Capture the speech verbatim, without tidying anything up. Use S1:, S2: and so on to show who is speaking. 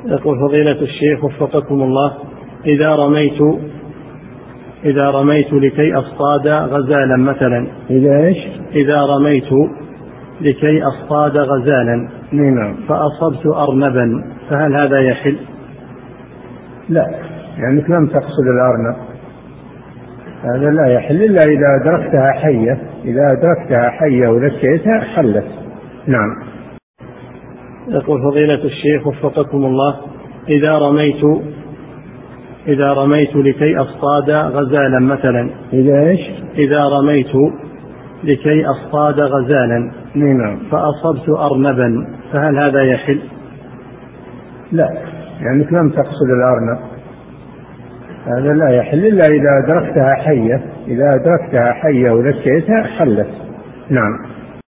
S1: يقول فضيلة الشيخ وفقكم الله، إذا رميت إذا رميت لكي أصطاد غزالا مثلا،
S2: إذا إيش؟
S1: إذا رميت لكي أصطاد غزالا
S2: نعم.
S1: فأصبت أرنبا فهل هذا يحل؟
S2: لا، لأنك لم تقصد الأرنب، هذا لا يحل إلا إذا أدركتها حية. إذا أدركتها حية ونسيتها حلت. نعم.
S1: يقول فضيلة الشيخ وفقكم الله، إذا رميت إذا رميت لكي أصطاد غزالا مثلا،
S2: إذا إيش؟
S1: إذا رميت لكي أصطاد غزالا
S2: نعم.
S1: فأصبت أرنبا فهل هذا يحل؟
S2: لا، لأنك لم تقصد الأرنب، هذا لا يحل إلا إذا أدركتها حية. إذا أدركتها حية ونسيتها حلت. نعم.